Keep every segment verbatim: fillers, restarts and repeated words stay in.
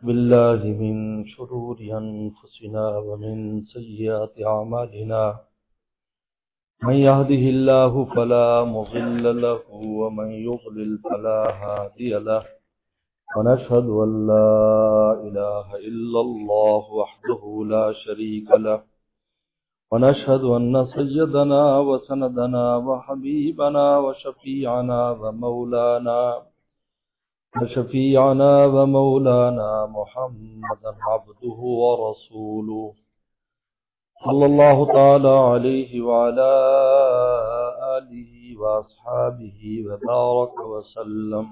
بالله من شرور أنفسنا ومن سيئات أعمالنا من يهده الله فلا مضل له ومن يضلل فلا هادي له ونشهد أن لا إله إلا الله وحده لا شريك له ونشهد أن سيدنا وسندنا وحبيبنا وشفيعنا ومولانا وشفيعنا ومولانا محمدا عبده ورسوله صلى الله تعالى عليه وعلى آله وأصحابه وبارك وسلم.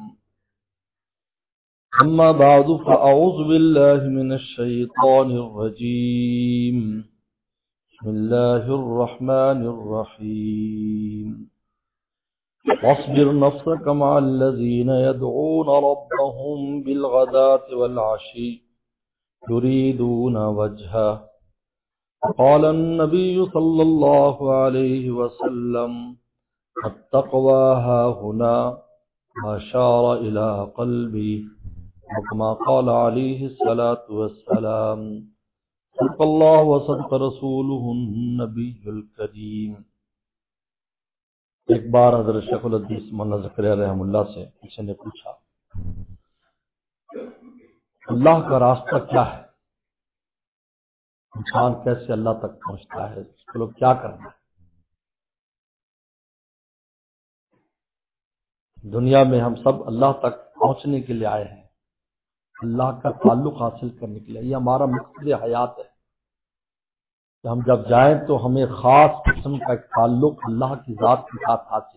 أما بعد فأعوذ بالله من الشيطان الرجيم. بسم الله الرحمن الرحيم. واصبر نفسك مع الذين يدعون ربهم بالغداة والعشي يريدون وجهه. قال النبي صلى الله عليه وسلم التقوى هاهنا وأشار إلى قلبي وكما قال عليه الصلاة والسلام صدق الله وصدق رسوله النبي الكريم. ایک بار حضرت شیخ الحدیث مولانا زکریا رحم اللہ سے کسی نے پوچھا اللہ کا راستہ کیا ہے، انسان کیسے اللہ تک پہنچتا ہے، اس کو لوگ کیا کرنا ہے؟ دنیا میں ہم سب اللہ تک پہنچنے کے لیے آئے ہیں، اللہ کا تعلق حاصل کرنے کے لیے. یہ ہمارا مقصد حیات ہے کہ ہم جب جائیں تو ہمیں خاص قسم کا ایک تعلق اللہ کی ذات کے ساتھ حاصل.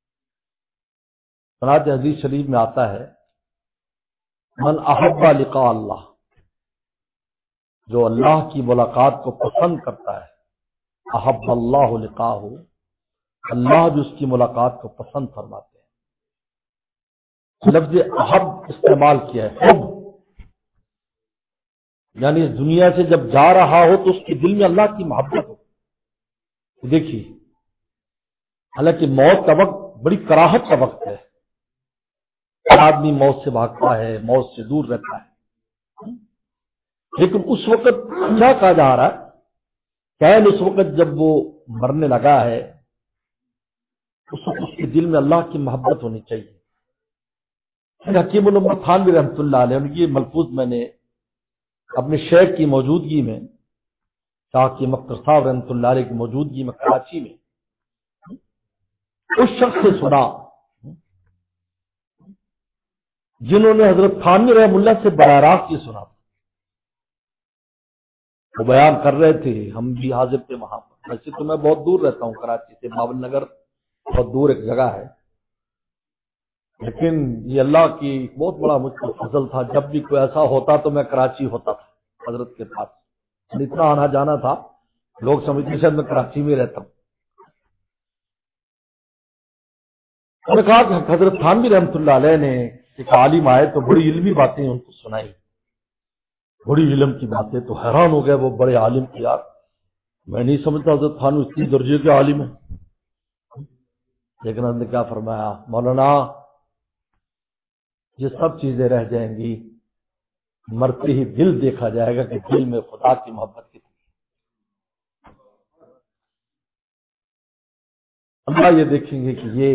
چنانچہ حدیث شریف میں آتا ہے من احب لقاء اللہ، جو اللہ کی ملاقات کو پسند کرتا ہے، احب اللہ لقاءہ، اللہ بھی اس کی ملاقات کو پسند فرماتے ہیں. لفظ احب استعمال کیا ہے، حب یعنی دنیا سے جب جا رہا ہو تو اس کے دل میں اللہ کی محبت ہو. دیکھیے حالانکہ موت کا وقت بڑی کراہت کا وقت ہے، آدمی موت سے بھاگتا ہے، موت سے دور رہتا ہے، لیکن اس وقت کیا کہا جا رہا ہے کہ اس وقت جب وہ مرنے لگا ہے اس وقت اس کے دل میں اللہ کی محبت ہونی چاہیے. حکیم الامت تھانوی رحمۃ اللہ علیہ یہ ملفوظ میں نے اپنے شیخ کی موجودگی میں، شاہ کی مکتر صاحب رحمۃ اللہ علیہ کی موجودگی میں کراچی میں اس شخص سے سنا جنہوں نے حضرت تھانوی رحمۃ اللہ سے براہ راست یہ سنا. وہ بیان کر رہے تھے، ہم بھی حاضر تھے وہاں پر. ویسے تو میں بہت دور رہتا ہوں کراچی سے، بابل نگر بہت دور ایک جگہ ہے، لیکن یہ اللہ کی بہت بڑا مجھ پر فضل تھا. جب بھی کوئی ایسا ہوتا تو میں کراچی ہوتا تھا حضرت کے پاس، اتنا آنا جانا تھا، لوگ سمجھتے شاید میں کراچی میں رہتا ہوں. انہوں نے کہا کہ حضرت تھانوی رحمۃ اللہ علیہ نے ایک عالم آئے تو بڑی علمی باتیں ان کو سنائی، بڑی علم کی باتیں. تو حیران ہو گئے وہ بڑے عالم کی، یار میں نہیں سمجھتا حضرت تھانوی اتنی درجے کے عالم ہے. لیکن انہوں نے کیا فرمایا، مولانا یہ سب چیزیں رہ جائیں گی، مرتے ہی دل دیکھا جائے گا کہ دل میں خدا کی محبت کتنی. اللہ یہ دیکھیں گے کہ یہ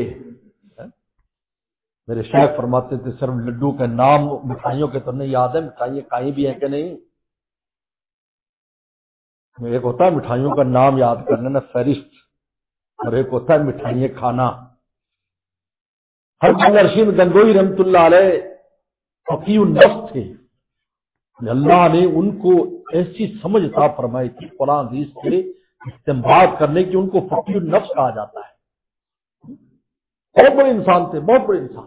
میرے شیخ فرماتے تھے صرف لڈو کا نام مٹھائیوں کے تو نہیں یاد ہے، مٹھائیاں کہیں بھی ہیں کہ نہیں. ایک ہوتا ہے مٹھائیوں کا نام یاد کرنے نا فہرست، اور ایک ہوتا ہے مٹھائیاں کھانا. ہر رشید گنگوئی رحمۃ اللہ علیہ فقیہ النفس تھے، اللہ نے ان کو ایسی سمجھ عطا فرمائی تھی قرآن حدیث سے استنباط کرنے کی، ان کو فقیہ النفس کہا جاتا ہے. بہت بڑے انسان تھے، بہت بڑے انسان،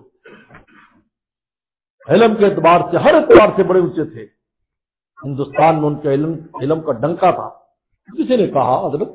علم کے اعتبار سے ہر اعتبار سے بڑے اونچے تھے. ہندوستان میں ان کے علم علم کا ڈنکا تھا. کسی نے کہا حضرت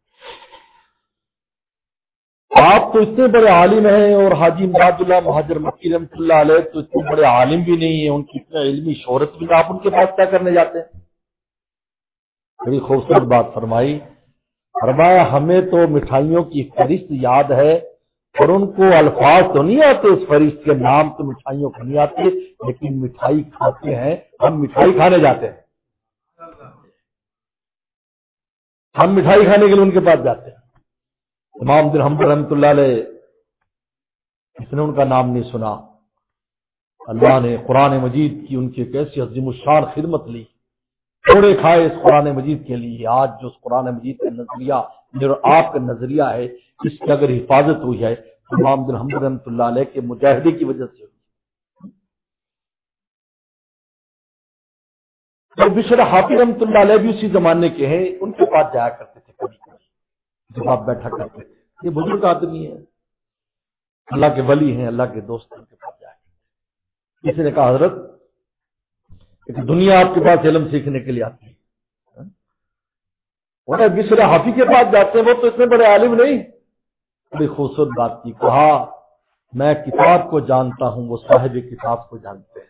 آپ تو اتنے بڑے عالم ہیں اور حاجی امداد اللہ مہاجر مکی رحمۃ اللہ علیہ تو اتنے بڑے عالم بھی نہیں ہیں، ان کی اتنا علمی شہرت بھی نہیں، آپ ان کے پاس کیا کرنے جاتے ہیں؟ بڑی خوبصورت بات فرمائی. فرمایا ہمیں تو مٹھائیوں کی فہرست یاد ہے اور ان کو الفاظ تو نہیں آتے اس فرشتے کے نام تو مٹھائیوں کو نہیں آتے، لیکن مٹھائی کھاتے ہیں، ہم مٹھائی کھانے جاتے ہیں، ہم مٹھائی کھانے کے لیے ان کے پاس جاتے ہیں۔ امام بن حنبل رحمۃ اللہ علیہ، اس نے ان کا نام نہیں سنا، اللہ نے قرآن مجید کی ان کی ایک ایسی عظیم الشان خدمت لی، تھوڑے کھائے اس قرآن مجید کے لیے۔ آج جو اس قرآن مجید کا نظریہ جو آپ کا نظریہ ہے، اس کی اگر حفاظت ہوئی ہے تو امام بن حنبل رحمۃ اللہ علیہ کے مجاہدے کی وجہ سے ہوئی۔ تو بشر حافظ رحمۃ اللہ علیہ بھی اسی زمانے کے ہیں، ان کے پاس جایا کرتے تھے کبھی کبھی جب آپ بیٹھا کرتے تھے۔ یہ بزرگ آدمی ہے، اللہ کے ولی ہیں، اللہ کے دوست ہیں، ان کے پاس جایا کرتے۔ کسی نے کہا حضرت ایک دنیا آپ کے پاس علم سیکھنے کے لیے آتی ہے، اور بشر حافظ کے پاس جاتے ہیں، وہ تو اتنے بڑے عالم نہیں۔ بڑی خوبصورت بات کی، کہا میں کتاب کو جانتا ہوں، وہ صاحب کتاب کو جانتے ہیں۔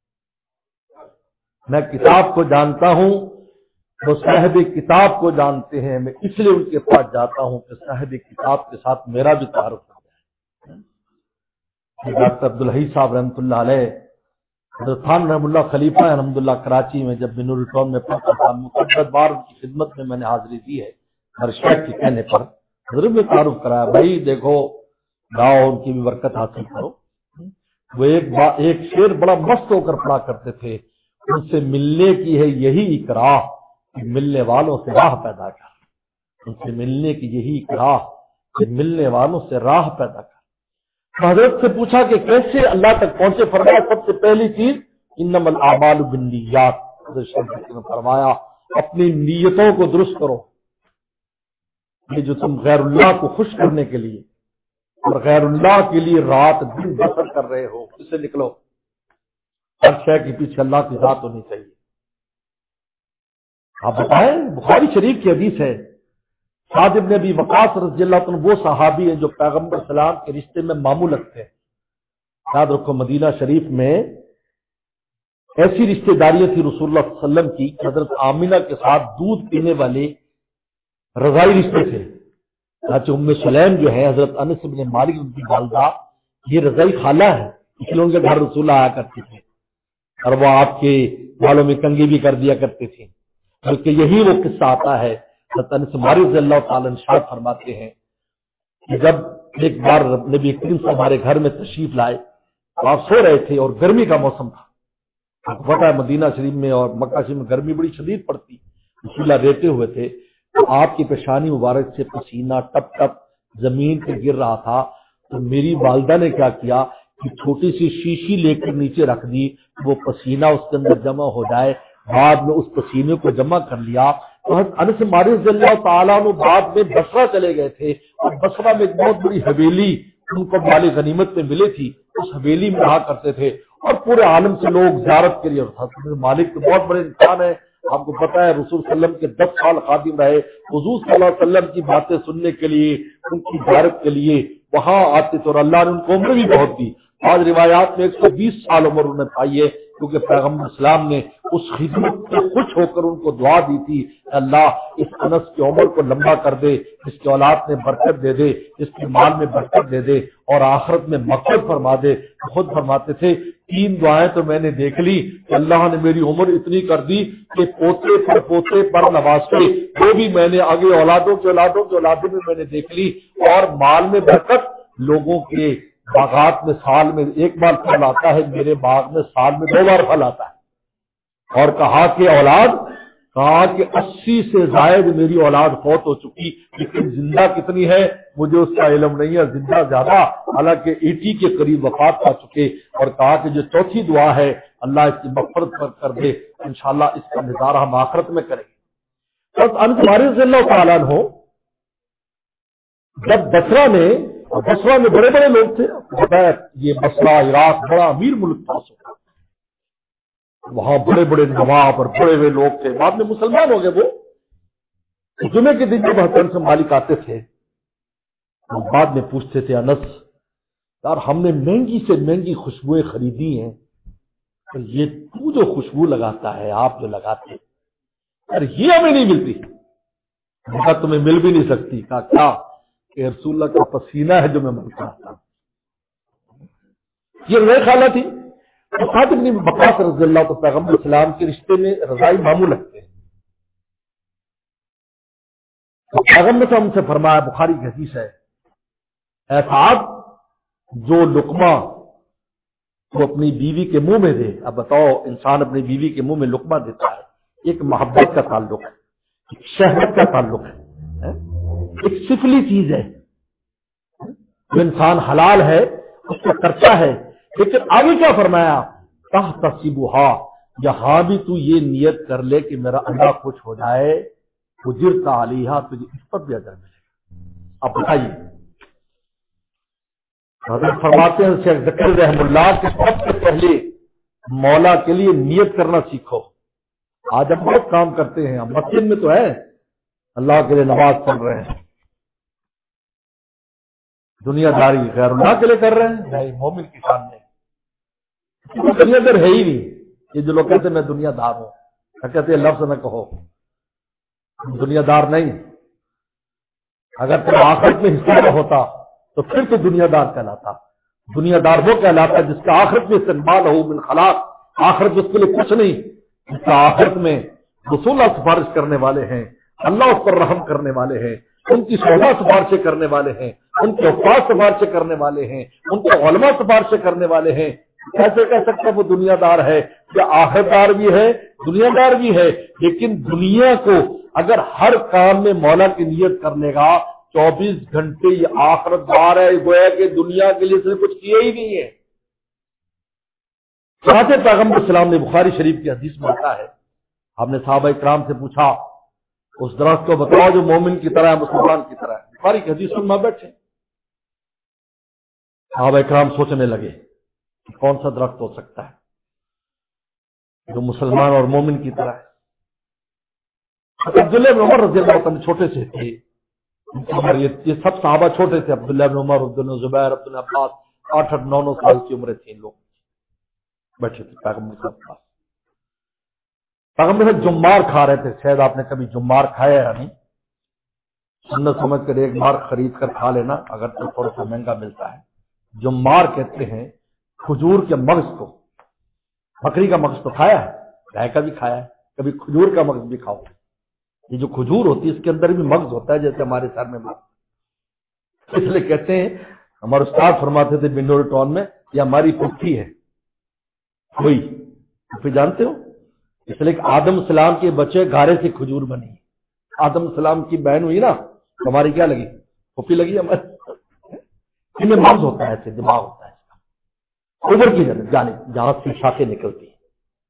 میں کتاب کو جانتا ہوں، وہ صاحب کتاب کو جانتے ہیں، میں اس لیے ان کے پاس جاتا ہوں کہ صاحب کتاب کے ساتھ میرا بھی تعارف ہو جائے۔ ڈاکٹر عبدالحی صاحب رحمۃ اللہ علیہ، حضرت خان رحم اللہ خلیفہ الحمد اللہ کراچی میں جب بنور ٹاؤن میں پڑھتا تھا، مقدس بار ان کی خدمت میں میں نے حاضری دی ہے، ہر شیخ کے کہنے پر حضرت نے تعارف کرایا، بھائی دیکھو گاؤ ان کی بھی برکت حاصل کرو۔ وہ ایک با ایک شعر بڑا مست ہو کر پڑھا کرتے تھے، ان سے ملنے کی ہے یہی اکراہ کہ ملنے والوں سے راہ پیدا کر، ان سے ملنے کی یہی اکراہ کہ ملنے والوں سے راہ پیدا کر۔ حضرت سے پوچھا کہ کیسے اللہ تک پہنچے، فرمایا سب سے پہلی چیز انما الاعمال بالنیات، حضرت شریف نے فرمایا اپنی نیتوں کو درست کرو۔ یہ جو تم غیر اللہ کو خوش کرنے کے لیے اور غیر اللہ کے لیے رات دن بسر کر رہے ہو، اس سے نکلو۔ ہر شے کے پیچھے اللہ کی ذات ہونی چاہیے۔ آپ بتائیں، بخاری شریف کی حدیث ہے، سعد بن ابی وقاص رضی اللہ عنہ وہ صحابی ہیں جو پیغمبر سلام کے رشتے میں ماموں لگتے ہیں۔ یاد رکھو مدینہ شریف میں ایسی رشتہ داریاں تھی رسول اللہ صلی اللہ علیہ وسلم کی، حضرت آمینہ کے ساتھ دودھ پینے والے رضائی رشتے تھے۔ چنانچہ ام سلیم جو ہے حضرت انس بن مالک ان کی والدہ، یہ رضائی خالہ ہے، اس لیے ان کے گھر رسول اللہ آیا کرتے تھے اور وہ آپ کے بالوں میں کنگھی بھی کر دیا کرتے تھے۔ بلکہ یہی وہ قصہ آتا ہے، حضرت انس مالک رضی اللہ تعالی عنہ فرماتے ہیں کہ جب ایک بار نبی کریم صلی ہمارے گھر میں تشریف لائے تو آپ سو رہے تھے اور گرمی کا موسم تھا۔ آپ کو پتا ہے مدینہ شریف میں اور مکہ شریف میں گرمی بڑی شدید پڑتی، رسول اللہ لیٹے ہوئے تھے تو آپ کی پیشانی مبارک سے پسینہ ٹپ ٹپ زمین پہ گر رہا تھا، تو میری والدہ نے کیا کیا کہ چھوٹی سی شیشی لے کر نیچے رکھ دی، وہ پسینہ اس کے اندر جمع ہو جائے، بعد میں اس پسینے کو جمع کر لیا۔ تو حضرت انس مالک رضی اللہ تعالیٰ عنہ بعد میں بصرہ چلے گئے تھے، اور بصرہ میں ایک بہت بڑی حویلی ان کو مال غنیمت میں ملے تھی، اس حویلی میں رہا کرتے تھے، اور پورے عالم سے لوگ زیارت کے لیے، حضرت مالک تو بہت بڑے انسان ہیں، آپ کو پتا ہے رسول صلی اللہ علیہ وسلم کے دس سال خادم رہے، حضور صلی اللہ علیہ وسلم کی باتیں سننے کے لیے، ان کی زیارت کے لیے وہاں آتے تھے، اور اللہ نے ان کو عمر بھی بہت دی۔ آج روایات میں ایک سو بیس سال عمر انہیں پائی ہے، کیونکہ پیغمبر اسلام نے اس خدمت سے خوش ہو کر ان کو دعا دی تھی، اللہ اس انس کی عمر کو لمبا کر دے، اس کی اولاد میں برکت دے دے، اس کے مال میں برکت دے دے، اور آخرت میں مغفرت فرما دے۔ خود فرماتے تھے تین دعائیں تو میں نے دیکھ لی کہ اللہ نے میری عمر اتنی کر دی کہ پوتے پر پوتے پر نواستے، وہ بھی میں نے آگے اولادوں کے اولادوں کے اولادوں میں میں نے دیکھ لی، اور مال میں برکت، لوگوں کے باغات میں سال میں ایک بار پھل آتا ہے، میرے باغ میں سال میں دو بار پھل آتا ہے۔ اور کہا کہ اولاد، کہا کہ اسی سے زائد میری اولاد فوت ہو چکی، لیکن زندہ کتنی ہے مجھے اس کا علم نہیں ہے، زندہ زیادہ، حالانکہ ایٹی کے قریب وفات پا چکے۔ اور کہا کہ جو چوتھی دعا ہے اللہ اس کی مغفرت کر دے، انشاءاللہ اس کا نظارہ ہم آخرت میں کریں گے۔ بس انس مالک رضی اللہ تعالیٰ عنہ جب بصرہ میں، اور بصرہ میں بڑے بڑے لوگ تھے، یہ بصرہ عراق بڑا امیر ملک تھا، وہاں بڑے بڑے نواب اور بڑے بڑے لوگ تھے، بعد میں مسلمان ہو گئے۔ وہ جمعے کے دن جب حضرت سے مالک آتے تھے وہ بعد میں پوچھتے تھے انس یار ہم نے مہنگی سے مہنگی خوشبوئیں خریدی ہیں، تو یہ تو جو خوشبو لگاتا ہے، آپ جو لگاتے یار یہ ہمیں نہیں ملتی۔ کہا تمہیں مل بھی نہیں سکتی۔ کہا کیا؟ کہ رسول اللہ کا پسینہ ہے جو میں ملتا تھا. یہ رضائی خالہ تھی. سعد بن وقاص رضی اللہ تو پیغمبر اسلام کے رشتے میں رضائی ماموں لگتے ہیں. تو پیغمبر نے ہم سے فرمایا، بخاری کی حدیث ہے، اے سعد جو لقمہ تو اپنی بیوی کے منہ میں دے. اب بتاؤ، انسان اپنی بیوی کے منہ میں لقمہ دیتا ہے، ایک محبت کا تعلق ہے، ایک شہوت کا تعلق ہے، ایک سفلی چیز ہے جو انسان حلال ہے اس کو کرتا ہے. لیکن آگے کیا فرمایا؟ تحتسبھا، یہاں بھی تو یہ نیت کر لے کہ میرا اللہ خوش ہو جائے، اجرت علیہا، تجھے اس پر بھی اجر ملے گا. اب بتائیے، حضرت فرماتے ہیں شیخ ذکر رحم اللہ کہ سب سے پہلے مولا کے لیے نیت کرنا سیکھو. آج ہم بہت کام کرتے ہیں، ہم مسجد میں تو ہے اللہ کے لیے نماز پڑھ رہے ہیں، دنیا داری غیر اللہ کے لیے کر رہے ہیں. نہیں، مومن کی شان نہیں، دنیا دار ہے ہی نہیں. یہ جو لوگ کہتے ہیں میں دنیا دار ہوں، کہتے ہیں لفظ نہ کہو، دنیا دار نہیں. اگر تم آخرت میں حصہ نہ ہوتا تو پھر تو دنیا دار کہلاتا. دنیا دار وہ کہلاتا جس کا آخرت میں استقبال ہو من خلاق، آخرت اس کے لیے کچھ نہیں، جس کا آخرت میں رسول اللہ سفارش کرنے والے ہیں، اللہ اس پر رحم کرنے والے ہیں، ان کی شہداء سفارشیں کرنے والے ہیں، ان کے حفاظ سفارشیں کرنے والے ہیں، ان کے علماء سفارشیں کرنے والے ہیں. کیسے کہہ سکتا وہ دنیا دار ہے؟ کہ آخرت دار بھی ہے، دنیا دار بھی ہے. لیکن دنیا کو اگر ہر کام میں مولا کی نیت کر لے گا، چوبیس گھنٹے یہ آخرت دار ہے، گویا کہ دنیا کے لیے اس نے کچھ کیا ہی نہیں ہے. چاہتے پیغمبر اسلام نے بخاری شریف کی حدیث میں آتا ہے، آپ نے صحابہ اکرام سے پوچھا اس درخت کو بتاؤ جو مومن کی طرح ہے، مسلمان کی طرح ہے. بخاری کی حدیث میں بیٹھے صحابہ اکرام سوچنے لگے کہ کون سا درخت ہو سکتا ہے جو مسلمان اور مومن کی طرح ہے. عبداللہ بن عمر رضی اللہ عنہ چھوٹے سے تھے، یہ سب صحابہ چھوٹے تھے، عبداللہ بن عمر، عبداللہ زبیر، عبداللہ عباس، آٹھ آٹھ نو نو سال کی عمریں تھے. لوگ بیٹھے تھے پیغمبر صاحب کے پاس. پیغمبر صاحب جمار کھا رہے تھے. شاید آپ نے کبھی جمار کھایا ہے نہیں، سنت سمجھ کر ایک بار خرید کر کھا لینا، اگر تو تھوڑا سا مہنگا ملتا ہے. جمار کہتے ہیں کھجور کے مغز کو. بکری کا مغز تو کھایا ہے، گائے کا بھی کھایا ہے، کبھی کھجور کا مغز بھی کھاؤ. یہ جو کھجور ہوتی ہے اس کے اندر بھی مغز ہوتا ہے، جیسے ہمارے سر میں مغز. اس لیے کہتے ہیں، ہمارے استاد فرماتے تھے بنور ٹاؤن میں، یہ ہماری پھپھی ہے. کوئی پھپھی جانتے ہو؟ اس لیے کہ آدم السلام کے بچے گارے سے کھجور بنی. آدم السلام کی بہن ہوئی نا، ہماری کیا لگی؟ پھپھی لگی ہماری. ان میں مغز ہوتا ہے، ایسے دماغ ہوتا ہے اس کا، اوپر کی جانب جانے جہاں سے شاخیں نکلتی ہیں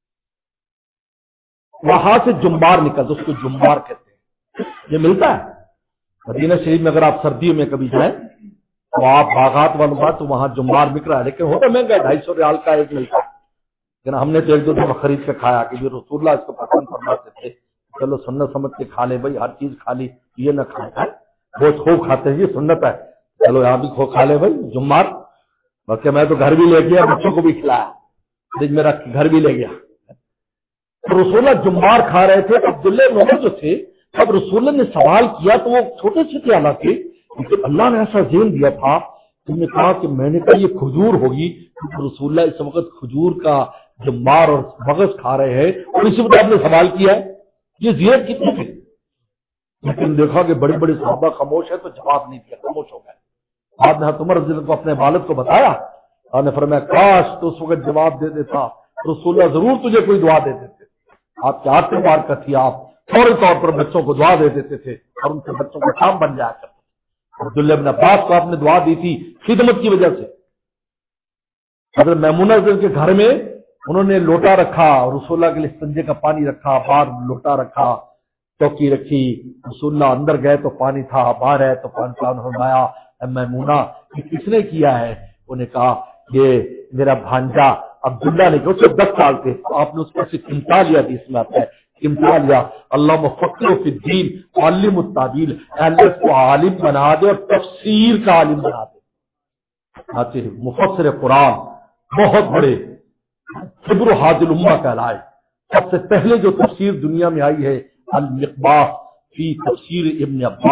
وہاں سے جمبار نکلتا، اس کو جمبار کہتے ہیں. یہ ملتا ہے مدینہ شریف میں. اگر آپ سردیوں میں کبھی جائیں تو آپ باغات والوں بات تو وہاں جمبار بک رہا ہے، لیکن ہوتا مہنگا ہے، ڈھائی سو ریال کا ایک ملتا ہے. لیکن ہم نے تو ایک دو دفعہ خرید کے کھایا کہ رسول اللہ اس کو پسند فرماتے تھے، چلو سنت سمجھ کے کھا لے بھائی، ہر چیز کھا لی، یہ نہ کھاتا ہے گوشت خوب کھاتے ہیں، یہ سنت ہے، چلو یہاں بھی کھو کھا لے بھائی جمار. بلکہ میں تو گھر بھی لے گیا، بچوں کو بھی کھلایا، میرا گھر بھی لے گیا. رسول اللہ جمار کھا رہے تھے. عبداللہ بن عمر جو تھے، اب رسول اللہ نے سوال کیا تو وہ چھوٹے سے تھے حالانکہ، لیکن اللہ نے ایسا ذہن دیا تھا. انہوں نے کہا کہ میں نے کہا یہ کھجور ہوگی. رسول اللہ اس وقت کھجور کا جمار اور مغز کھا رہے ہیں اور اسی وقت آپ نے سوال کیا ہے. یہ زیرت کتنی تھی؟ لیکن دیکھا کہ بڑے بڑے صحابہ خاموش ہے تو جواب نہیں دیا، خاموش ہو گئے. آپ نے عمر رضی اللہ کو اپنے والد کو بتایا، آپ نے فرمایا کاش تو اس وقت جواب دے دیتا، رسول اللہ ضرور تجھے کوئی دعا دے دیتے. آپ کے ہاتھ بار کا تھی، آپ فوری طور پر بچوں کو دعا دے دیتے تھے اور ان سے بچوں کا کام بن جایا کرتے. عبداللہ بن عباس کو آپ نے دعا دی تھی خدمت کی وجہ سے. حضرت میمونہ کے گھر میں انہوں نے لوٹا رکھا، رسول اللہ کے لیے سنجے کا پانی رکھا، باہر لوٹا رکھا، چوکی رکھی. رسول اللہ اندر گئے تو پانی تھا، باہر ہے تو پانی تھا. انہوں نے فرمایا میمونہ یہ کس نے کیا ہے؟ انہوں نے کہا یہ میرا بھانجا عبداللہ نے، کہ اس سے دس سال تھے. آپ نے اس کو ایسے چمٹا لیا تھی، اس میں آتا ہے چمٹا لیا. اللہ مفقہ فی الدین عالم التعبیل، اللہ اس کو عالم بنا دے اور تفسیر کا عالم بنا دے. مفسر قرآن بہت بڑے خبر حاضر الامہ کہلائے. سب سے پہلے جو تفسیر دنیا میں آئی ہے المقباس فی تفسیر ابن عباس،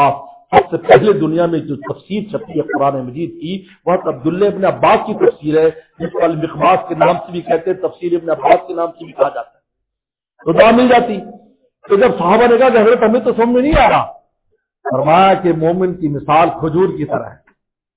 سب سے پہلے دنیا میں جو تفسیر چھپی ہے قرآن مجید کی وہ عبداللہ ابن عباس کی تفسیر ہے، جس کو المخباس کے نام سے بھی کہتے ہیں، تفسیر ابن عباس کے نام سے بھی کہا جاتا ہے، تو دعا مل جاتی۔ تو جب صحابہ نے کہا کہ حضرت ہمیں تو سمجھ میں نہیں آ رہا، فرمایا کہ مومن کی مثال کھجور کی طرح ہے۔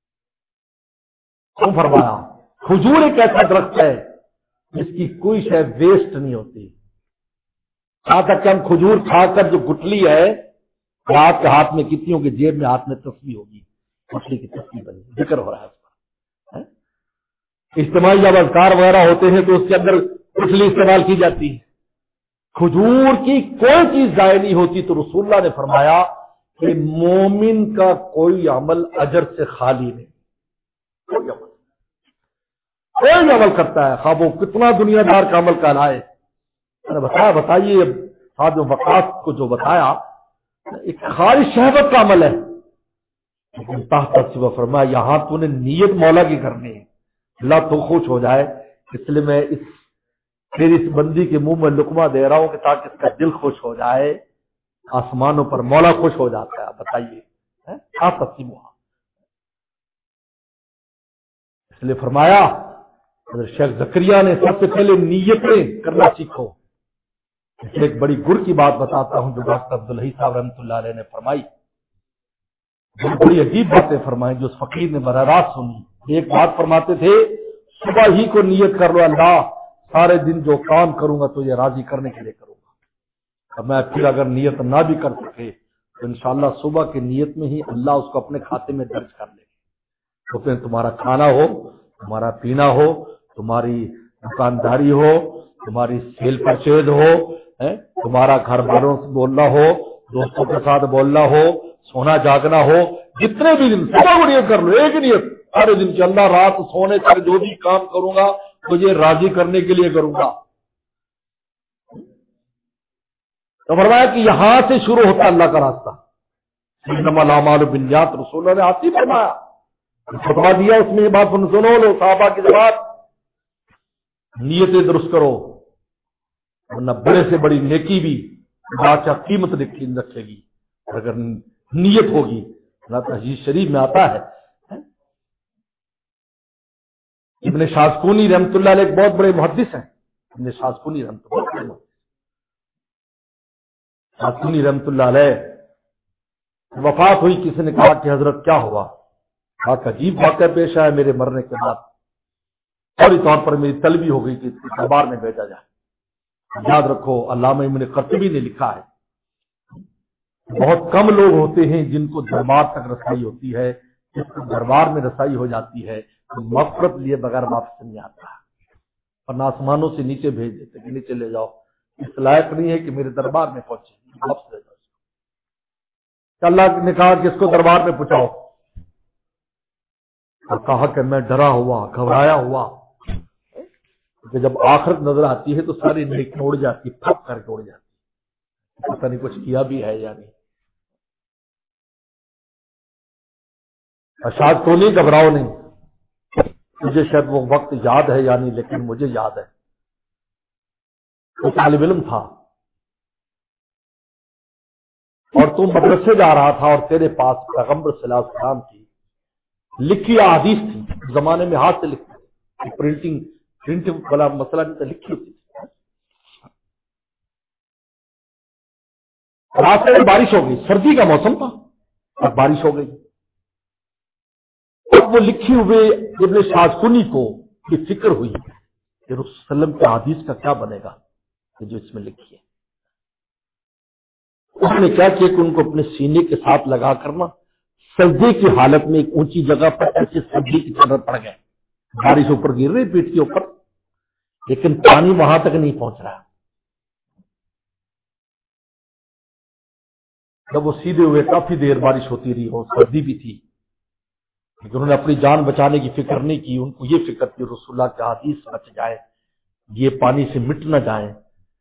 کیوں فرمایا؟ کھجور ایک ایسا درخت ہے جس کی کوئی شے ویسٹ نہیں ہوتی، یہاں تک کہ ہم کھجور کھا کر جو گٹلی ہے آپ کے ہاتھ میں کتنی ہوگی، جیب میں ہاتھ میں تصویر ہوگی، مچھلی کی تصویر بنی، ذکر ہو رہا ہے اس پر۔ اجتماعی جب اذکار وغیرہ ہوتے ہیں تو اس کے اندر گٹلی استعمال کی جاتی ہے، کھجور کی کوئی چیز ضائع نہیں ہوتی۔ تو رسول اللہ نے فرمایا کہ مومن کا کوئی عمل اجر سے خالی نہیں، کوئی عمل کوئی عمل کرتا ہے خواب وہ کتنا دنیا دار کا عمل کہلائے۔ میں نے بتایا بتائیے صاحب وقاص کو جو بتایا ایک خالص شہوت کا عمل ہے، لیکن تحت سے وہ فرمایا یہاں تو نے نیت مولا کی کرنی ہے، اللہ تو خوش ہو جائے، اس لیے میں اس پھر اس بندی کے منہ میں لقمہ دے رہا ہوں کہ تاکہ اس کا دل خوش ہو جائے، آسمانوں پر مولا خوش ہو جاتا ہے۔ بتائیے کیا تقسیم ہوا۔ اس لیے فرمایا حضرت شیخ زکریا نے سب سے پہلے نیتیں کرنا سیکھو۔ اس لیے ایک بڑی گر کی بات بتاتا ہوں جو ڈاکٹر عبدالحی صاحب رحمۃ اللہ علیہ نے فرمائی، بڑی بڑی عجیب باتیں فرمائی جو اس فقیر نے براہ راست سنی۔ ایک بات فرماتے تھے صبح ہی کو نیت کر لو اللہ سارے دن جو کام کروں گا تو یہ راضی کرنے کے لیے کروں گا، اب میں پھر اگر نیت نہ بھی کر سکے تو انشاءاللہ صبح کی نیت میں ہی اللہ اس کو اپنے کھاتے میں درج کر لے، تو پھر تمہارا کھانا ہو، تمہارا پینا ہو، تمہاری دکانداری ہو، تمہاری سیل پرچیز ہو، تمہارا گھر والوں سے بولنا ہو، دوستوں کے ساتھ بولنا ہو، سونا جاگنا ہو، جتنے بھی دن صبح کو نیت کر لو، ایک نیت سارے دن کی اللہ رات سونے تک جو بھی کام کروں گا مجھے راضی کرنے کے لیے کروں گا۔ تو فرمایا کہ یہاں سے شروع ہوتا اللہ کا راستہ، انما الاعمال بالنیات، رسول اللہ نے آپ ہی فرمایا، فتوا دیا اس میں یہ بات سنو لو صحابہ کی جواب، نیتیں درست کرو ورنہ بڑے سے بڑی نیکی بھی بادشاہ قیمت رکھے گی، اور اگر نیت ہوگی اللہ حدیث شریف میں آتا ہے۔ ابن شاسکونی رحمت اللہ علیہ ایک بہت بڑے محدث ہیں، ابن شاسکونی رحمت اللہ علیہ شاسکونی رحمت اللہ علیہ وفات ہوئی، کسی نے کہا کہ حضرت کیا ہوا؟ کہا کہ عجیب واقعہ پیش آیا میرے مرنے کے بعد، فوری طور پر میری طلبی ہو گئی کہ اس کے دربار میں بھیجا جائے۔ یاد رکھو علامہ ابن قرطبی نے لکھا ہے بہت کم لوگ ہوتے ہیں جن کو دربار تک رسائی ہوتی ہے، جس کو دربار میں رسائی ہو جاتی ہے تو مغفرت لیے بغیر واپس نہیں آتا ہے، اور آسمانوں سے نیچے بھیج دیتے کہ نیچے لے جاؤ، اس لائق نہیں ہے کہ میرے دربار میں پہنچے، واپس لے جاؤ۔ اللہ نے کہا کہ اس کو دربار میں پہنچاؤ، اور کہا کہ میں ڈرا ہوا گھبرایا ہوا، کہ جب آخرت نظر آتی ہے تو ساری نیکیاں اڑ جاتی، پھپ کر کے اڑ جاتی، پتہ نہیں کچھ کیا بھی ہے یا نہیں۔ ارشاد تو نہیں گھبراؤ نہیں، مجھے شاید وہ وقت یاد ہے یا نہیں لیکن مجھے یاد ہے، وہ طالب علم تھا اور تو مدرسے جا رہا تھا اور تیرے پاس پیغمبر صلی اللہ علیہ وسلم کی لکھی احادیث تھی، اس زمانے میں ہاتھ سے لکھتے تھے، پرنٹنگ پرنٹنگ والا مسئلہ نہیں تھا، لکھی ہوتی تھی۔ راستے میں بارش ہو گئی، سردی کا موسم تھا اور بارش ہو گئی، اب وہ لکھی ہوئے ابن شاسکونی کو یہ فکر ہوئی کہ رسول صلی اللہ علیہ وسلم کے حدیث کا کیا بنے گا کہ جو اس میں لکھی ہے۔ اس نے کیا کیا کہ ان کو اپنے سینے کے ساتھ لگا کرنا سجدے کی حالت میں ایک اونچی جگہ پر ایسے سجدے کی طرح پڑ گئے، بارش اوپر گر رہی پیٹ کے اوپر لیکن پانی وہاں تک نہیں پہنچ رہا۔ جب وہ سیدھے ہوئے کافی دیر بارش ہوتی رہی اور سردی بھی تھی، لیکن انہوں نے اپنی جان بچانے کی فکر نہیں کی، ان کو یہ فکر تھی رسول اللہ کے حدیث بچ جائے، یہ پانی سے مٹ نہ جائیں۔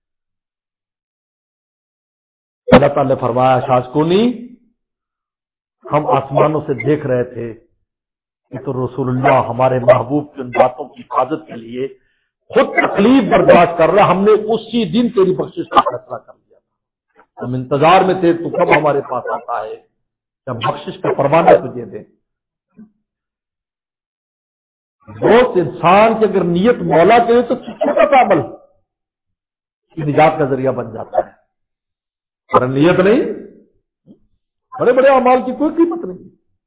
اللہ تعالی نے فرمایا شاسکونی ہم آسمانوں سے دیکھ رہے تھے کہ تو رسول اللہ ہمارے محبوب کی ان باتوں کی حفاظت کے لیے خود تکلیف برداشت کر رہا، ہم نے اسی دن تیری بخشش کا فیصلہ کر لیا، ہم انتظار میں تھے تو کب ہمارے پاس آتا ہے، جب بخشش کا پروانہ تجھے دے. دوست انسان کی اگر نیت مولا کے تو چھوٹا سا عمل کی نجات کا ذریعہ بن جاتا ہے. اور نیت نہیں، بڑے بڑے اعمال کی کوئی قیمت نہیں.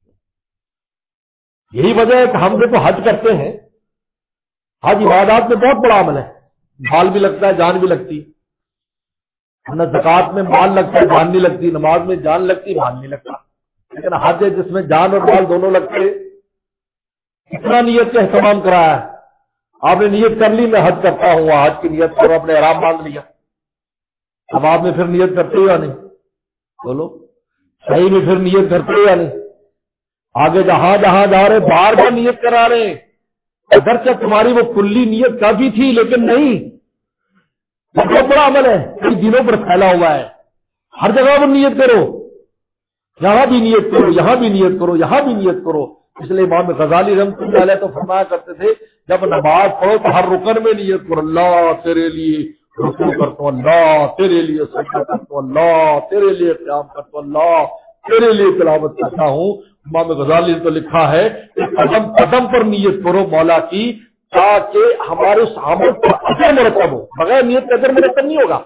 یہی وجہ ہے کہ ہم جو حج کرتے ہیں، حج عبادات میں بہت بڑا عمل ہے. مال بھی لگتا ہے، جان بھی لگتی. ورنہ زکوٰۃ میں مال لگتا ہے، جان نہیں لگتی. نماز میں جان لگتی، مال نہیں لگتا. لیکن حج ہے جس میں جان اور مال دونوں لگتے. کتنا نیت کا اہتمام کرایا ہے. آپ نے نیت کر لی میں حج کرتا ہوں، حج کی نیت کرو، اپنے احرام باندھ لیا. اب آپ نے پھر نیت کرتے ہو یا نہیں؟ بولو صحیح میں پھر نیت کرتے ہو یا نہیں؟ آگے جہاں جہاں جا رہے بار بار نیت کرا رہے ہیں. اگرچہ تمہاری وہ کلی نیت کافی تھی لیکن نہیں، یہ بہت بڑا عمل ہے، کئی دنوں پر پھیلا ہوا ہے. ہر جگہ پر نیت کرو، یہاں بھی نیت کرو، یہاں بھی نیت کرو، یہاں بھی نیت کرو. اس لیے امام غزالی رحمۃ اللہ علیہ تو فرمایا کرتے تھے جب نماز پڑھو تو ہر رکن میں نیت کرو، اللہ تیرے لیے رکوع کرتا ہوں، اللہ تیرے لیے سجدہ کرتا ہوں، اللہ تیرے لیے قیام کرتا ہوں، اللہ تیرے لیے تلاوت کرتا ہوں. امام غزالی نے تو لکھا ہے کہ قدم قدم پر نیت کرو مولا کی، تاکہ ہمارے اس عمل پر اجر مرتب ہو. بغیر نیت کا اجر مرتب نہیں ہوگا.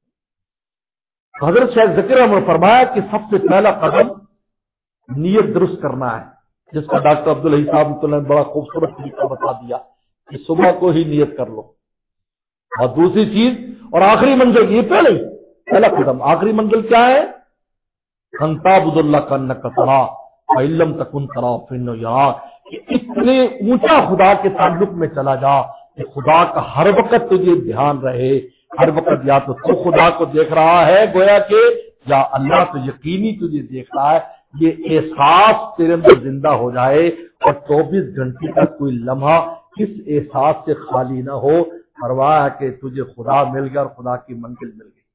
حضرت شیخ ذکر احمد نے فرمایا کہ سب سے پہلا قدم نیت درست کرنا ہے، جس کا ڈاکٹر عبدالحی صاحب نے بڑا خوبصورت طریقہ بتا دیا کہ صبح کو ہی نیت کر لو. اور دوسری چیز اور آخری منزل، یہ پہلے پہلا قدم، آخری منزل کیا ہے؟ انتا بد اللہ کا نقطہ علم تکن ترا فن یا، کہ اتنے اونچا خدا کے تعلق میں چلا جا کہ خدا کا ہر وقت تجھے دھیان رہے. ہر وقت یا تو تو خدا کو دیکھ رہا ہے گویا کہ، یا اللہ تو یقینی تجھے دیکھ رہا ہے. یہ احساس تیرے اندر زندہ ہو جائے اور چوبیس گھنٹے کا کوئی لمحہ اس احساس سے خالی نہ ہو. پرواہ ہے کہ تجھے خدا مل گیا اور خدا کی منزل مل گئی.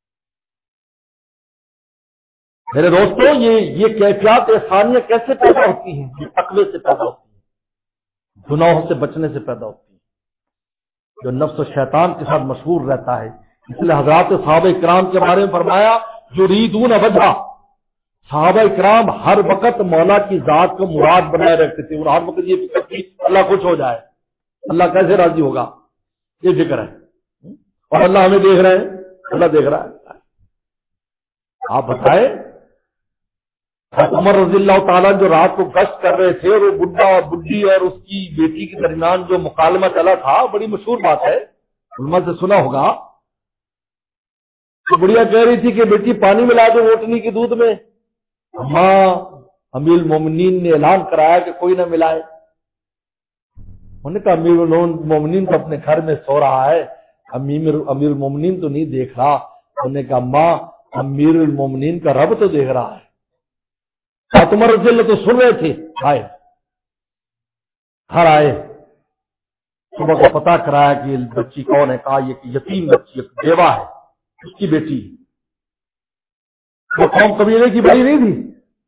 میرے دوستوں، یہ یہ کیفیات احسانیہ کیسے پیدا ہوتی ہیں؟ یہ تقوی سے پیدا ہوتی ہیں، گناہوں سے بچنے سے پیدا ہوتی ہیں، جو نفس و شیطان کے ساتھ مشہور رہتا ہے. اس لیے حضرات صحابہ اکرام کے بارے میں فرمایا یریدون وجہ، صحابہ اکرام ہر وقت مولا کی ذات کو مراد بنائے رکھتے تھے. اور ہر وقت یہ فکر تھی اللہ خوش ہو جائے، اللہ کیسے راضی ہوگا، یہ فکر ہے. اور اللہ ہمیں دیکھ رہے ہیں، اللہ دیکھ رہا ہے. آپ بتائیں عمر رضی اللہ تعالیٰ جو رات کو گشت کر رہے تھے اور وہ بڈھا اور بڈھی اور اس کی بیٹی کے درمیان جو مکالمہ چلا تھا، بڑی مشہور بات ہے، علماء سے سنا ہوگا. تو بڑھیا کہہ رہی تھی کہ بیٹی پانی ملا دو اوٹنی کے دودھ میں. ہاں امیر المومنین نے اعلان کرایا کہ کوئی نہ ملائے. انہوں نے کہا امیر المومنین تو اپنے گھر میں سو رہا ہے، امیر امیر المومنین تو نہیں دیکھ رہا. انہوں نے کہا ماں امیر المومنین کا رب تو دیکھ رہا ہے. عمر رضی اللہ تو سن رہے تھے، آئے گھر آئے، صبح کو پتا کرایا کہ بچی کون ہے. کہا یہ یتیم بچی، ایک بیوہ ہے، اس کی بیٹی. وہ قوم قبیلے کی بڑی نہیں تھی.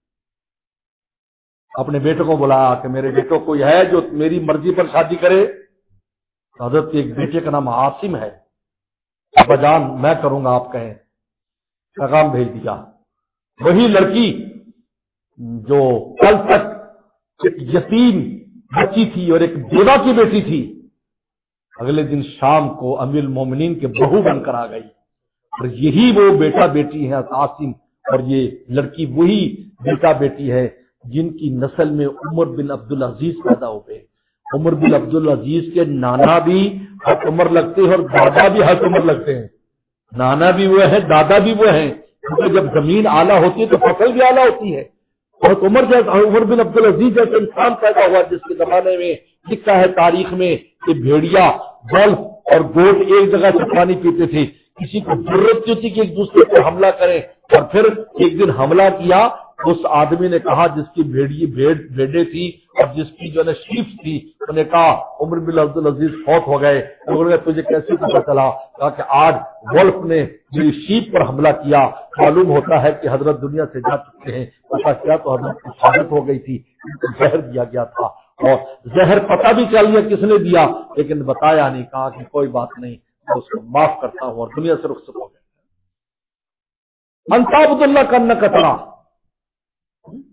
اپنے بیٹے کو بلایا کہ میرے بیٹوں کوئی ہے جو میری مرضی پر شادی کرے. حضرت کے ایک بیٹے کا نام عاصم ہے. ابا جان میں کروں گا آپ کہیں. پیغام بھیج دیا. وہی لڑکی جو کل تک ایک یتیم بچی تھی اور ایک بیوہ کی بیٹی تھی، اگلے دن شام کو امیر المومنین کے بہو بن کر آ گئی. اور یہی وہ بیٹا بیٹی ہے عاصم، اور یہ لڑکی وہی بیٹا بیٹی ہے جن کی نسل میں عمر بن عبدالعزیز پیدا ہو گئے. عمر بن عبدالعزیز کے نانا بھی حضرت عمر لگتے ہیں اور دادا بھی حضرت عمر لگتے ہیں. نانا بھی وہ ہے، دادا بھی وہ ہیں، کیونکہ جب زمین اعلیٰ ہوتی ہے تو فصل بھی اعلیٰ ہوتی ہے. اور عمر جیسا عمر بن عبدالعزیز جیسا انسان پیدا ہوا جس کے زمانے میں لکھا ہے تاریخ میں کہ بھیڑیا، بلف اور گوٹ ایک جگہ سے پانی پیتے تھے. کسی کو ضرورت نہیں ہوتی کہ ایک دوسرے کو حملہ کرے. اور پھر ایک دن حملہ کیا، اس آدمی نے کہا جس کی بھیڑی بھیڑ بھیڑے تھی اور جس کی جو ہے شیپ تھی، انہوں نے کہا عمر بن عبدالعزیز فوت ہو گئے. انہوں نے تجھے کیسے پتا چلا؟ کہا کہ آج ولف نے میری شیپ پر حملہ کیا. معلوم ہوتا ہے کہ حضرت دنیا سے جا چکے ہیں. پتا کیا تو حضرت کی شہادت ہو گئی تھی، زہر دیا گیا تھا. اور زہر پتہ بھی چل گیا کس نے دیا، لیکن بتایا نہیں. کہا کہ کوئی بات نہیں، میں اس کو معاف کرتا ہوں، اور دنیا سے رخصت ہو گیا. انصاب اللہ کا نہ کترا.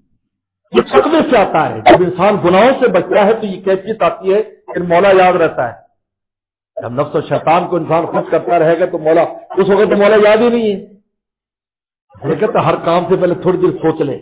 یہ تقوی سے آتا ہے. جب انسان گناہوں سے بچتا ہے تو یہ کیفیت آتی ہے پھر مولا یاد رہتا ہے. جب نفس و شیطان کو انسان خود کرتا رہے گا تو مولا اس وقت تو مولا یاد ہی نہیں ہے. لیکن تو ہر کام سے پہلے تھوڑی دیر سوچ لے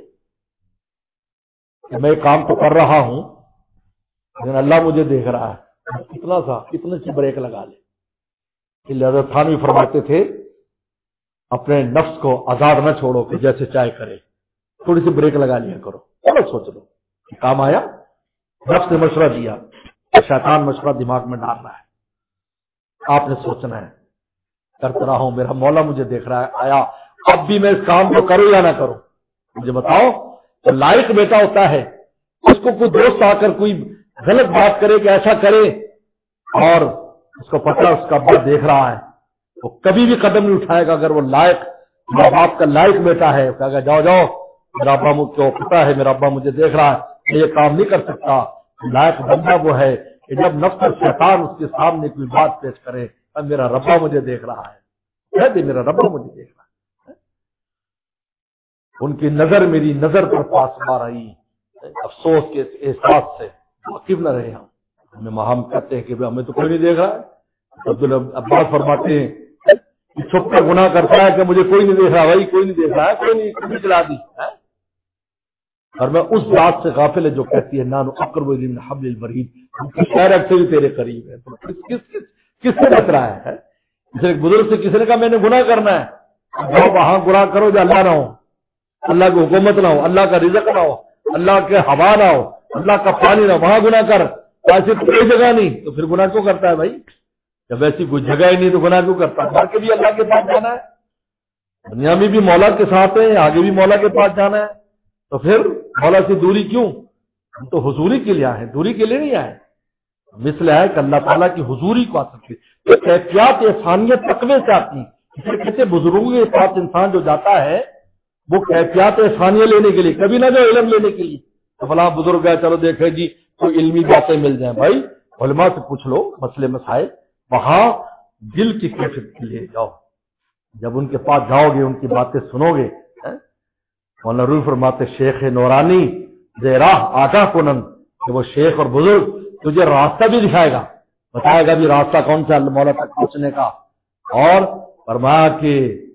کہ میں کام تو کر رہا ہوں لیکن اللہ مجھے دیکھ رہا ہے, کتنا سا کتنے سی بریک لگا لے. لہذا تھانوی فرماتے تھے اپنے نفس کو آزاد نہ چھوڑو کہ جیسے چاہے کرے, تھوڑی سی بریک لگا لیا کرو, تھوڑا سوچ لو. کام آیا, نفس نے مشورہ دیا, شیطان مشورہ دماغ میں ڈال رہا ہے, آپ نے سوچنا ہے کرتا رہا ہوں میرا مولا مجھے دیکھ رہا ہے, آیا اب بھی میں اس کام کو کروں یا نہ کروں. مجھے بتاؤ, تو لائق بیٹا ہوتا ہے اس کو کوئی دوست آ کر کوئی غلط بات کرے کہ ایسا کرے اور اس کو پتہ اس کا باپ دیکھ رہا ہے, وہ کبھی بھی قدم نہیں اٹھائے گا. اگر وہ لائق ماں باپ کا لائق بیٹا ہے کہے گا جاؤ جاؤ میرا ابا مجھ کو پتا ہے میرا ابا مجھے دیکھ رہا ہے, میں یہ کام نہیں کر سکتا. لائق بندہ وہ ہے کہ جب نفس اور شیطان اس کے سامنے کوئی بات پیش کرے اب میرا ربا مجھے دیکھ رہا ہے, کہہ دے میرا ربا مجھے دیکھ رہا ہے. ان کی نظر میری نظر پر پاس مار رہی, افسوس کے احساس سے واقف نہ رہے. ہم ہمیں ہم کہتے ہیں کہ ہمیں تو کوئی نہیں دیکھ رہا ہے. عباس فرماتے ہیں چھپ کر گناہ کرتا ہے کہ مجھے کوئی نہیں دیکھ رہا. بھائی کوئی نہیں دیکھ رہا ہے, کوئی نہیں, کبھی چلا دی ہے. اور میں اس بات سے غافل ہے جو کہتی ہے نانو اقرب من حبل الورید, ہم کی شہر سے بھی تیرے قریب ہے. تو کس کس کس کس سے بچ رہا ہے؟ کسی ایک بزرگ سے کسی نے کہا میں نے گناہ کرنا ہے, جاؤ وہاں گناہ کرو جو اللہ نہ ہو, اللہ کی حکومت نہ ہو, اللہ کا رزق نہ ہو, اللہ کے ہوا نہ ہو, اللہ کا پانی نہ ہو, وہاں گناہ کر. ایسی کوئی جگہ نہیں تو پھر گناہ کیوں کرتا ہے بھائی؟ جب ایسی کوئی جگہ ہی نہیں تو گناہ کیوں کرتا ہے؟ کے بھی اللہ کے پاس جانا ہے, دنیا میں بھی مولا کے ساتھ ہے, آگے بھی مولا کے پاس جانا ہے, تو پھر مولا سے دوری کیوں؟ ہم تو حضوری کے لیے آئے ہیں, دوری کے لیے نہیں آئے. مثل ہے کہ اللہ تعالیٰ کی حضوری کو حاصل کی تو کیفیات انسانیت تقوی سے آتی. اسے کہتے بزرگوں کے ساتھ انسان جو جاتا ہے وہ کیفیات انسانیہ لینے کے لیے, کبھی نہ جو علم لینے کے لیے تو فلاں بزرگ ہے چلو دیکھے جی کوئی علمی باتیں مل جائیں. بھائی علماء سے پوچھ لو مسئلے مسائل, وہاں دل کی کیفیت کے لیے جاؤ. جب ان کے پاس جاؤ گے ان کی باتیں سنو گے, مولانا روح فرماتے شیخ نورانی زیراہ آگاہ کنن, کہ وہ شیخ اور بزرگ تجھے راستہ بھی دکھائے گا, بتائے گا بھی راستہ کون سا مولا تک پہنچنے کا. اور فرمایا کہ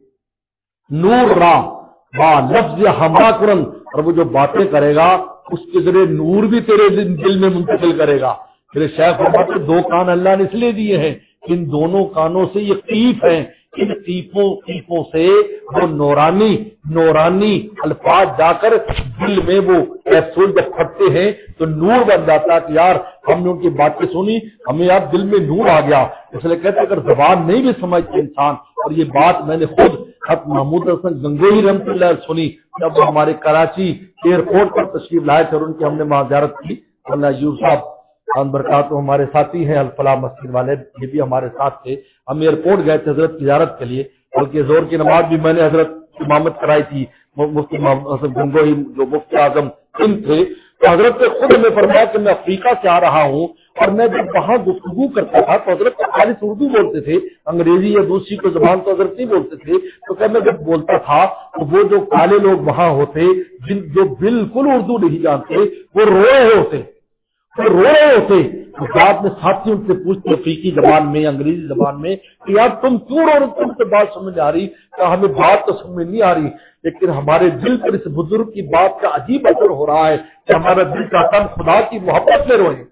نور راہ با لفظ ہمراہ کرن, اور وہ جو باتیں کرے گا اس کے ذریعے نور بھی تیرے دل میں منتقل کرے گا. میرے شیخ فرماتے دو کان اللہ نے اس لیے دیے ہیں, ان دونوں کانوں سے یہ قیف ہیں, ان قیفوں قیفوں سے وہ نورانی نورانی الفاظ جا کر دل میں وہ کیپسول جب پھٹتے ہیں تو نور بن جاتا ہے کہ یار ہم نے ان کی باتیں سنی, ہمیں یار دل میں نور آ گیا. اس لیے کہتے اگر زبان نہیں بھی سمجھتے انسان, اور یہ بات میں نے خود خط محمود حسن گنگوہی رحمۃ اللہ سنی جب وہ ہمارے کراچی ایئرپورٹ پر تشریف لائے تھے اور ان کی ہم نے وہاں زیارت کی. اللہ یوسف صاحب خان برکات ہمارے ساتھی ہیں, الفلاح مسجد والے, یہ بھی ہمارے ساتھ تھے. ہم ایئرپورٹ گئے تھے حضرت کی زیارت کے لیے, بلکہ زور کی نماز بھی میں نے حضرت امامت کرائی تھی. مفتی حسن گنگوہی جو مفتی اعظم ان تھے, تو حضرت نے خود ہمیں فرمایا کہ میں افریقہ سے آ رہا ہوں, اور میں جب وہاں گفتگو کرتا تھا تو حضرت خالص اردو بولتے تھے, انگریزی یا دوسری کوئی زبان تو حضرت نہیں بولتے تھے. تو کہ میں جب بولتا تھا تو وہ جو کالے لوگ وہاں ہوتے جن جو بالکل اردو نہیں جانتے وہ رو رہے ہوتے وہ رو رہے ہوتے تو بعد میں ساتھی ان سے پوچھتے افریقی زبان میں انگریزی زبان میں کہ یار تم کیوں رو رہے, تم سے بات سمجھ آ رہی؟ کہ ہمیں بات تو سمجھ نہیں آ رہی, لیکن ہمارے دل پر اس بزرگ کی بات کا عجیب اثر ہو رہا ہے کہ ہمارا دل چاہتا ہے خدا کی محبت میں روئے.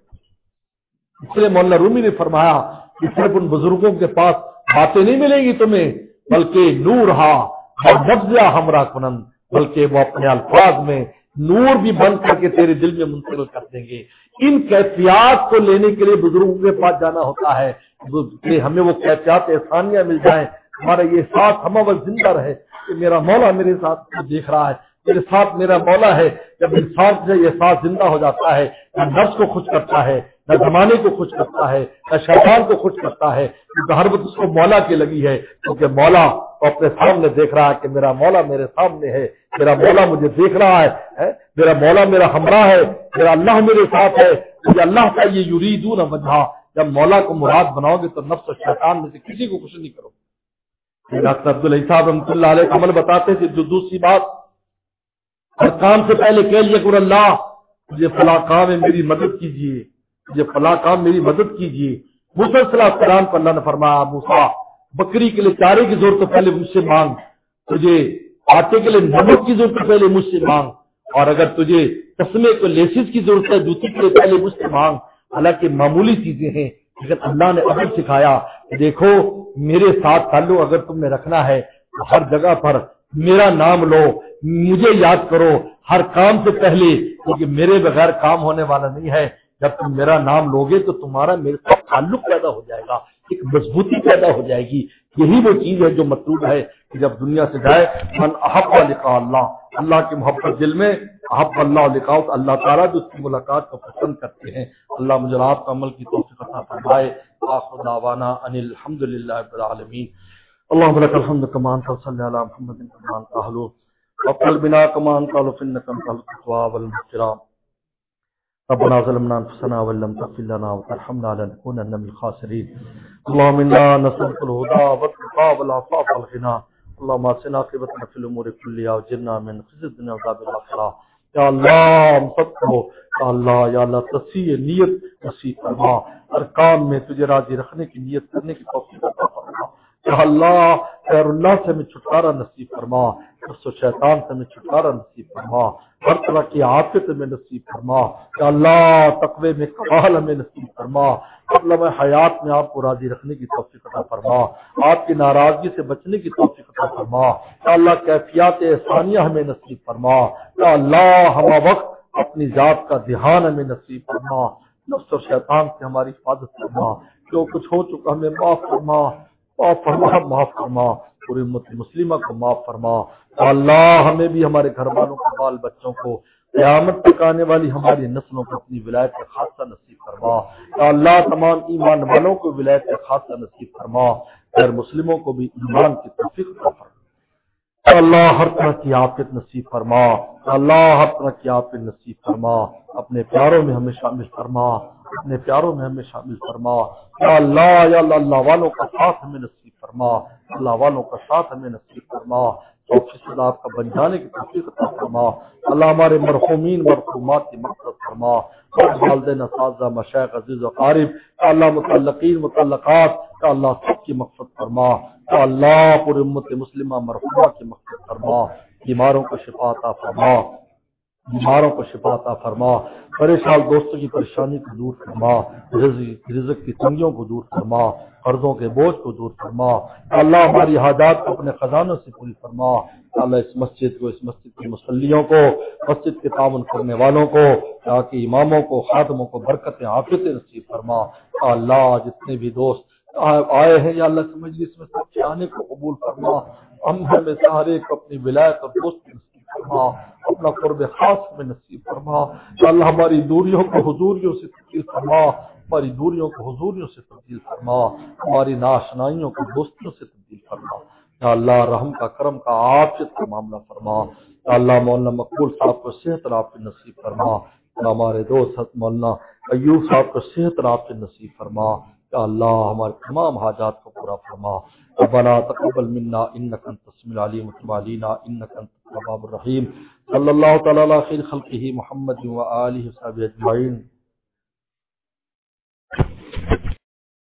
اس لیے مولانا رومی نے فرمایا کہ صرف ان بزرگوں کے پاس باتیں نہیں ملیں گی تمہیں, بلکہ نور ہا نبضیا ہمراہ کنن, بلکہ وہ اپنے الفاظ میں نور بھی بند کر کے تیرے دل میں منتقل کر دیں گے. ان کیفیات کو لینے کے لیے بزرگوں کے پاس جانا ہوتا ہے کہ ہمیں وہ کیفیات احسانیہ مل جائیں, ہمارا یہ ساتھ ہم اول زندہ رہے کہ میرا مولا میرے ساتھ دیکھ رہا ہے, میرے ساتھ میرا مولا ہے. جب انسان سے یہ ساتھ زندہ ہو جاتا ہے, نہ نفس کو خوش کرتا ہے, نہ زمانے کو خوش کرتا ہے, نہ شیطان کو خوش کرتا ہے, کیونکہ ہر وقت اس کو مولا کی لگی ہے, کیونکہ مولا کو اپنے سامنے دیکھ رہا ہے کہ میرا مولا میرے سامنے ہے, میرا مولا مجھے دیکھ رہا ہے, میرا مولا میرا ہمراہ ہے, میرا اللہ میرے ساتھ ہے. مجھے اللہ کا یہ یریدون وجہا, جب مولا کو مراد بناؤ گے تو نفس و شیطان میں سے کسی کو خوش نہیں کرو. ڈاکٹر عبداللہ صاحب رحمۃ اللہ علیہ عمل بتاتے تھے. جو دوسری بات ہر کام سے پہلے کہہ لیا کہ اللہ مجھے فلاں کام ہے میری مدد کیجیے، مجھے فلاں کام میری مدد کیجیے۔ موسیٰ علیہ السلام کو اللہ نے فرمایا موسیٰ بکری کے لیے چارے کی ضرورت تو پہلے مجھ سے مانگ، تجھے آٹے کے لیے نمک کی ضرورت تو پہلے مجھ سے مانگ، اور اگر تجھے تسمے کو لیسز کی ضرورت ہے جوتی کے لیے پہلے مجھ سے مانگ۔ حالانکہ معمولی چیزیں ہیں لیکن اللہ نے ابھی سکھایا کہ دیکھو میرے ساتھ تعلق اگر تم نے رکھنا ہے تو ہر جگہ پر میرا نام لو، مجھے یاد کرو ہر کام سے پہلے، کیونکہ میرے بغیر کام ہونے والا نہیں ہے۔ جب تم میرا نام لوگے تو تمہارا میرے ساتھ تعلق پیدا ہو جائے گا، ایک مضبوطی پیدا ہو جائے گی۔ یہی وہ چیز ہے جو مطلوب ہے کہ جب دنیا سے جائے من احب لقاء اللہ، اللہ کی محبت دل میں، احب اللہ لقاء، اللہ تعالیٰ جو اس کی ملاقات کو پسند کرتے ہیں۔ اللہ مجھے اور آپ کو عمل کی توفیق عطا فرمائے۔ آخر دعوانا ان الحمد للہ رب العالمین۔ اللهم لك الحمد كما انت وصلي على محمد كما انت اهله وقل بنا كما انت اهله انك انت التواب المغفر ربنا ظلمنا انفسنا وان لم تغفر لنا وترحمنا لنكونن من الخاسرين اللهم انا نسالك الهدى والتقى والعفاف والغنى اللهم اصلح عاقبتنا في الامور كلها واجرنا من خزي الدنيا وعذاب الاخره یا اللہ ہم سب کو یا اللہ یا اللہ تصحیح نیت نصیب فرما، ہر کام میں تجھے راضی رکھنے کی نیت کرنے کی توفیق عطا فرما۔ یا اللہ خیر اللہ سے ہمیں چھٹکارا نصیب فرما، نفس و شیطان سے ہمیں چھٹکارا نصیب فرما، ہر طرح کی عافیت ہمیں نصیب فرما۔ یا اللہ تقوی میں کمال ہمیں نصیب فرما، مطلب حیات میں آپ کو راضی رکھنے کی توفیق عطا فرما، آپ کی ناراضگی سے بچنے کی توفیق عطا فرما۔ یا اللہ کیفیات احسانیہ ہمیں نصیب فرما۔ یا اللہ ہم وقت اپنی ذات کا دھیان ہمیں نصیب فرما، نفس و شیطان سے ہماری حفاظت فرما، جو کچھ ہو چکا ہمیں معاف فرما، معاف فرما معاف فرما، پوری امت مسلمہ کو معاف فرما۔ یا اللہ ہمیں بھی ہمارے گھر والوں کو، بال بچوں کو، قیامت تک آنے والی ہماری نسلوں کو اپنی ولایت کا خاصہ نصیب فرما۔ یا اللہ تمام ایمان والوں کو ولایت کا خاصہ نصیب فرما، غیر مسلموں کو بھی ایمان کی توفیق عطا فرما۔ یا اللہ ہر طرح کی عافیت نصیب فرما، یا اللہ ہر طرح کی عافیت نصیب فرما، اپنے پیاروں میں ہمیں شامل فرما، اپنے پیاروں میں ہمیں شامل فرما۔ یا اللہ یا اللہ اللہ والوں کا ساتھ ہمیں نصیب فرما، اللہ والوں کا ساتھ ہمیں نصیب فرما، سو فیصد آپ کا بن جانے کی توفیق عطا فرما۔ اللہ ہمارے مرحومین مرحومات کی مغفرت فرما، والدین اساتذہ مشائخ عزیز و قارب، یا اللہ متعلقین متعلقات، یا اللہ سب کی مغفرت فرما۔ یا اللہ پوری امت مسلمہ مرحومہ کی مغفرت فرما، بیماروں کو شفا عطا فرما، بیماروں کو شفا عطا فرما، پریشان دوستوں کی پریشانی کو دور فرما، رزق رزق کی تنگیوں کو دور فرما، قرضوں کے بوجھ کو دور فرما۔ یا اللہ ہماری حاجات کو اپنے خزانوں سے پوری فرما۔ یا اللہ اس مسجد کو، اس مسجد کے مصلیوں کو، مسجد کے تعاون کرنے والوں کو، یہاں کے اماموں کو، خادموں کو برکت عافیت نصیب فرما۔ یا اللہ جتنے بھی دوست آئے ہیں یا اللہ اس مجلس میں سب کے آنے کو قبول فرما، ہم ہمیں سارے کو اپنی ولایت اور دوست نصیب فرما، اپنا قرب خاص میں نصیب فرما۔ یا اللہ ہماری دوریوں کو حضوریوں سے تبدیل فرما، ہماری دوریوں کو حضوریوں سے تبدیل فرما، ہماری ناشنائیوں کو دوستیوں سے تبدیل فرما۔ یا اللہ رحم کا، کرم کا، عافیت کا معاملہ فرما۔ یا اللہ مولانا مقبول صاحب کو صحت اور عافیت نصیب فرما، یا ہمارے دوست حضرت مولانا ایوب صاحب کو صحت اور عافیت نصیب فرما۔ یا اللہ ہمارے تمام حاجات کو پورا فرما۔ ربنا تقبل منا انك انت السميع العليم وتب علينا انك انت التواب الرحيم۔ صلی اللہ تعالی علی خیر خلقہ محمد و آلہ وصحبہ اجمعین۔